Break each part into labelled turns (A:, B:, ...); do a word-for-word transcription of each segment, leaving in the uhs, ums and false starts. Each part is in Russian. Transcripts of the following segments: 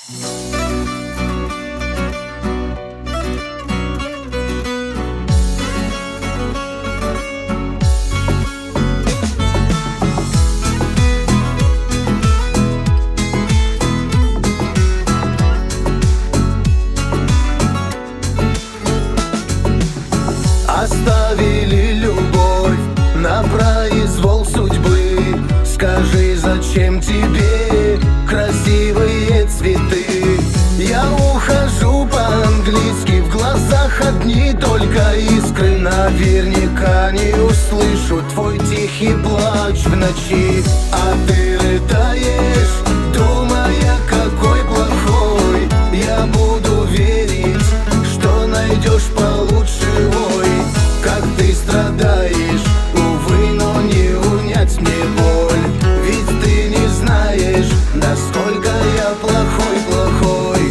A: Оставили любовь на произвол судьбы. Скажи, зачем тебе красивые цветы? Я ухожу по-английски, в глазах одни только искры. Наверняка не услышу твой тихий плач в ночи. А ты рыдаешь, думая, какой плохой. Я буду верить, что найдешь получше. Ой, как ты страдаешь, увы, но не унять мне боль. Ведь ты не знаешь, насколько я плохой-плохой.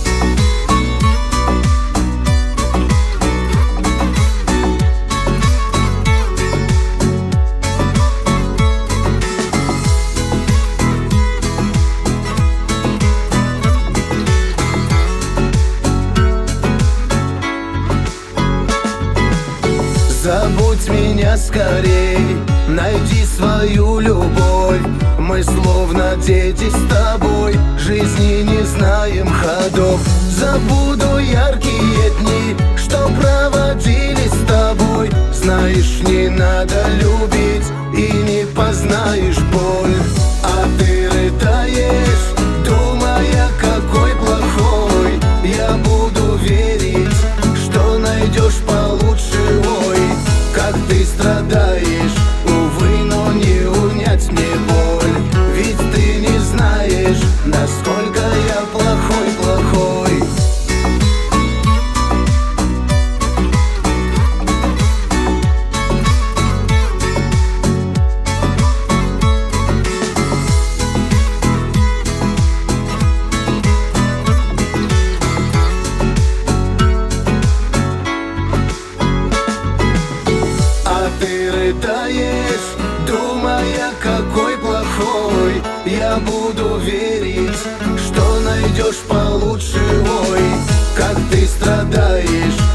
A: Забудь меня скорей, найди свою любовь. Мы словно дети с тобой, жизни не знаем ходов. Забуду яркие дни, что проводили с тобой. Знаешь, не надо любить и не познаешь боль. А ты рыдаешь, думая, какой плохой. Я буду верить, что найдешь получше. Ой, как ты страдаешь, увы, но не унять мне боль. Ведь ты не знаешь, насколько я плохой-плохой. Ты рыдаешь, думая, какой плохой. Я буду верить, что найдешь получше. Ой, как ты страдаешь,